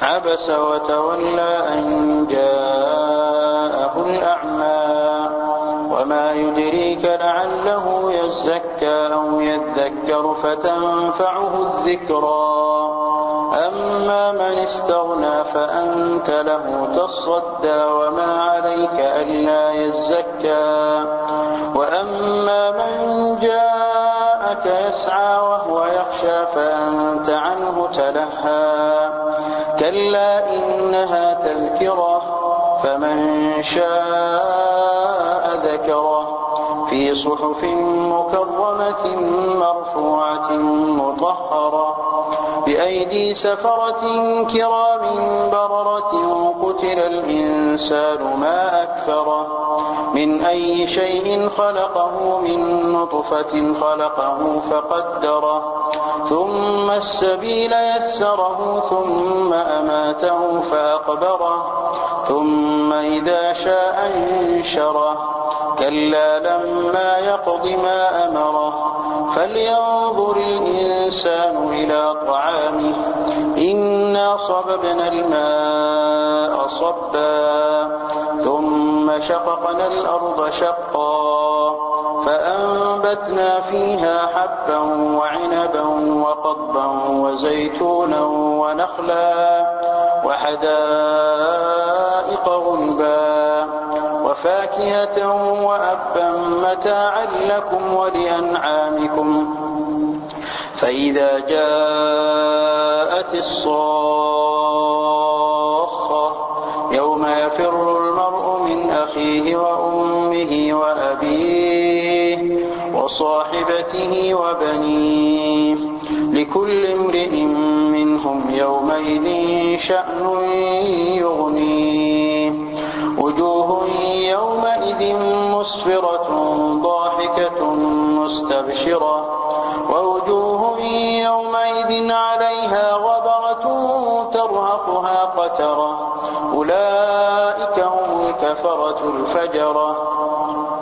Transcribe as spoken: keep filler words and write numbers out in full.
عبس وتولى أن جاءه الأعمى وما يدريك لعله يزكى أو يذكر فتنفعه الذكرى أما من استغنى فأنت له تصدى وما عليك ألا يزكى وأما من جاءك يسعى وهو يخشى فأنت عنه تلهى كلا إنها تذكرة فمن شاء ذكره في صحف مكرمة مرفوعة مطهرة بأيدي سفرة كرام بررة قتل الإنسان ما أكفره من أي شيء خلقه من نطفة خلقه فقدره ثم السبيل يسره ثم أماته فأقبره ثم إذا شاء انشره كلا لما يقض ما أمره فلينظر الإنسان إلى طعامه إنا صببنا الماء صبا ثم شققنا الأرض شقا فأنبتنا فيها حبا وعنبا وقضبا وزيتونا ونخلا وحدائق غلبا وفاكهة وأبا متاعا لكم ولأنعامكم فإذا جاءت الصاخة يوم يفر المرء من أخيه وأمه وأبيه وصاحبته وبنيه لكل امرئ منهم يومئذ شأن يغنيه وجوه يومئذ مسفرة ضاحكة مستبشرة ووجوه يومئذ عليها غبرة ترهقها قترة أولئك هم الكفرة الفجرة